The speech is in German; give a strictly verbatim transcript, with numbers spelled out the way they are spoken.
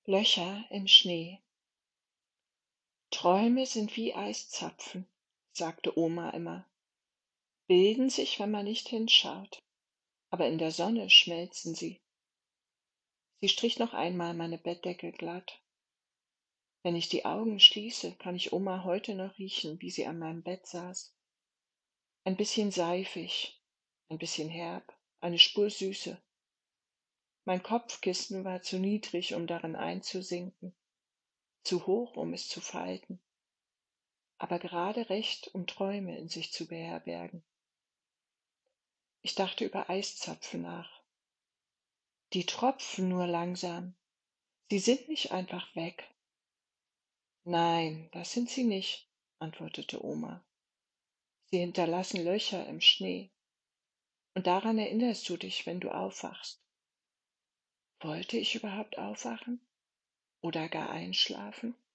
Löcher im Schnee. Träume sind wie Eiszapfen, sagte Oma immer, bilden sich, wenn man nicht hinschaut, aber in der Sonne schmelzen sie. Sie strich noch einmal meine Bettdecke glatt. Wenn ich die Augen schließe, kann ich Oma heute noch riechen, wie sie an meinem Bett saß. Ein bisschen seifig, ein bisschen herb, eine Spur Süße. Mein Kopfkissen war zu niedrig, um darin einzusinken, zu hoch, um es zu falten, aber gerade recht, um Träume in sich zu beherbergen. Ich dachte über Eiszapfen nach. Die tropfen nur langsam. Sie sind nicht einfach weg. Nein, das sind sie nicht, antwortete Oma. Sie hinterlassen Löcher im Schnee. Und daran erinnerst du dich, wenn du aufwachst. Wollte ich überhaupt aufwachen oder gar einschlafen?